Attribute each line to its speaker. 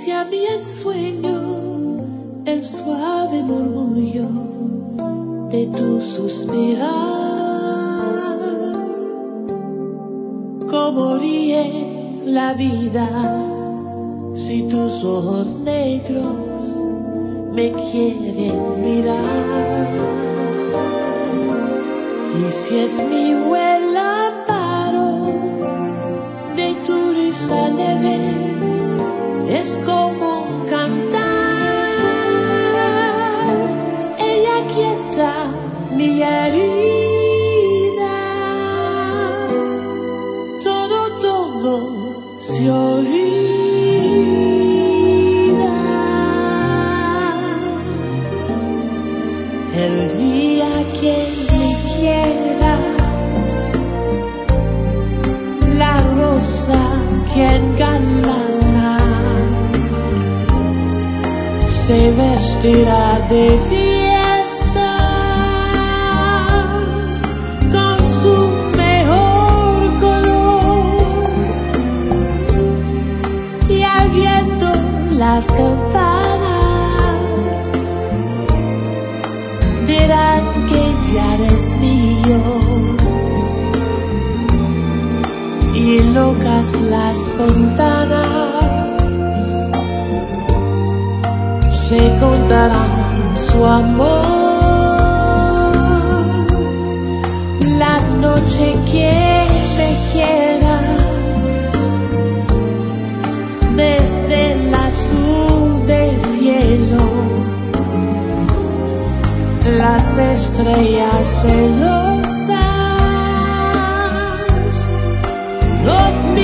Speaker 1: hacia mi ensueño el suave murmullo de tu suspirar. Como ríe la vida si tus ojos negros me quieren mirar. Y si es mi vuelo amparo de tu risa leve, es como cantar. Ella quieta mi herida, todo se olvida. El día que me quieras, la rosa que engalana se vestirá de fiesta con su mejor color, y al viento las campanas dirán que ya eres mío, y locas las fontanas se contarán su amor. La noche que me quieras, desde el azul del cielo, las estrellas celosas, los